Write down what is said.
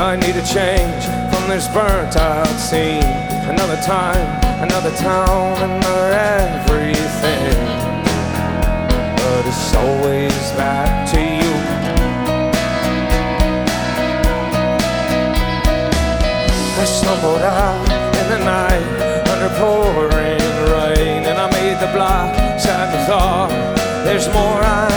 I need a change from this burnt out scene. Another time, another town, another everything. But it's always back to you. I stumbled out in the night under pouring rain, and I made the block sad to thought there's more I